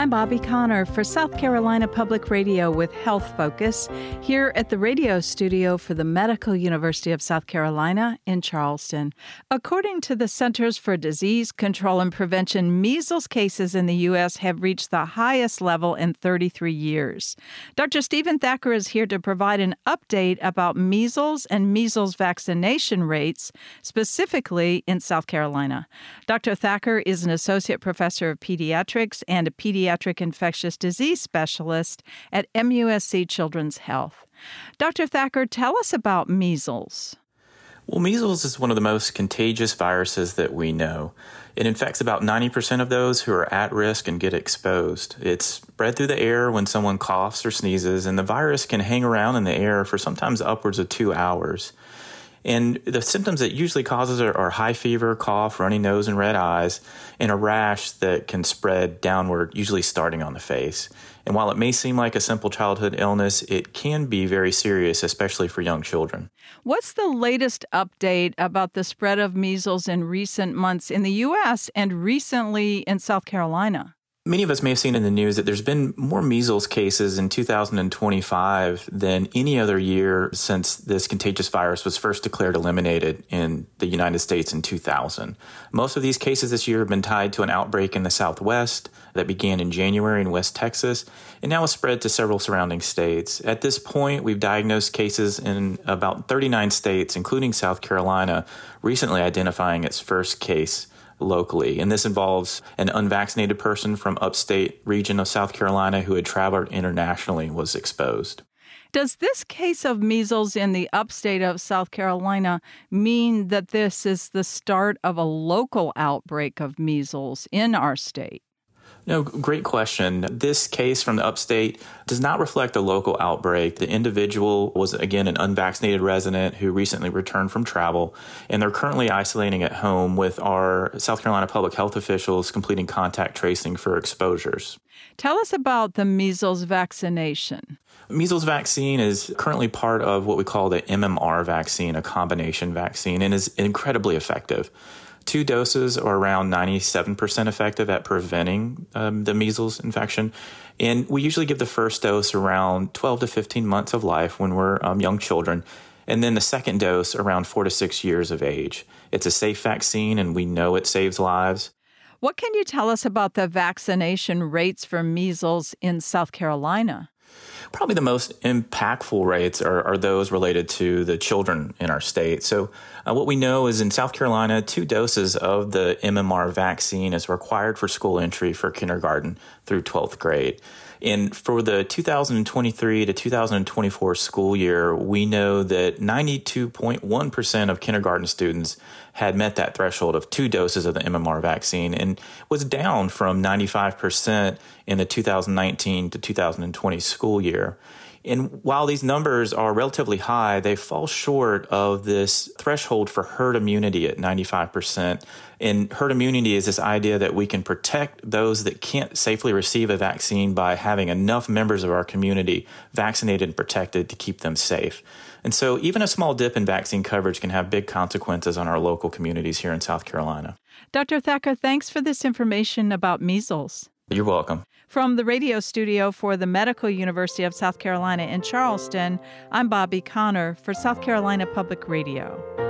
I'm Bobby Connor for South Carolina Public Radio with Health Focus here at the radio studio for the Medical University of South Carolina in Charleston. According to the Centers for Disease Control and Prevention, measles cases in the U.S. have reached the highest level in 33 years. Dr. Stephen Thacker is here to provide an update about measles and measles vaccination rates, specifically in South Carolina. Dr. Thacker is an associate professor of pediatrics and a pediatric infectious disease specialist at MUSC Children's Health. Dr. Thacker, tell us about measles. Well, measles is one of the most contagious viruses that we know. It infects about 90% of those who are at risk and get exposed. It's spread through the air when someone coughs or sneezes, and the virus can hang around in the air for sometimes upwards of 2 hours. And the symptoms it usually causes are high fever, cough, runny nose, and red eyes, and a rash that can spread downward, usually starting on the face. And while it may seem like a simple childhood illness, it can be very serious, especially for young children. What's the latest update about the spread of measles in recent months in the U.S. and recently in South Carolina? Many of us may have seen in the news that there's been more measles cases in 2025 than any other year since this contagious virus was first declared eliminated in the United States in 2000. Most of these cases this year have been tied to an outbreak in the Southwest that began in January in West Texas and now has spread to several surrounding states. At this point, we've diagnosed cases in about 39 states, including South Carolina, recently identifying its first case locally. And this involves an unvaccinated person from upstate region of South Carolina who had traveled internationally and was exposed. Does this case of measles in the upstate of South Carolina mean that this is the start of a local outbreak of measles in our state? No, great question. This case from the upstate does not reflect a local outbreak. The individual was, again, an unvaccinated resident who recently returned from travel, and they're currently isolating at home with our South Carolina public health officials completing contact tracing for exposures. Tell us about the measles vaccination. Measles vaccine is currently part of what we call the MMR vaccine, a combination vaccine, and is incredibly effective. 2 doses are around 97% effective at preventing the measles infection. And we usually give the first dose around 12 to 15 months of life when we're young children, and then the second dose around 4 to 6 years of age. It's a safe vaccine, and we know it saves lives. What can you tell us about the vaccination rates for measles in South Carolina? Probably the most impactful rates are those related to the children in our state. So what we know is in South Carolina, 2 doses of the MMR vaccine is required for school entry for kindergarten through 12th grade. And for the 2023 to 2024 school year, we know that 92.1% of kindergarten students had met that threshold of 2 doses of the MMR vaccine and was down from 95% in the 2019 to 2020 school year. And while these numbers are relatively high, they fall short of this threshold for herd immunity at 95%. And herd immunity is this idea that we can protect those that can't safely receive a vaccine by having enough members of our community vaccinated and protected to keep them safe. And so even a small dip in vaccine coverage can have big consequences on our local communities here in South Carolina. Dr. Thacker, thanks for this information about measles. You're welcome. From the radio studio for the Medical University of South Carolina in Charleston, I'm Bobby Connor for South Carolina Public Radio.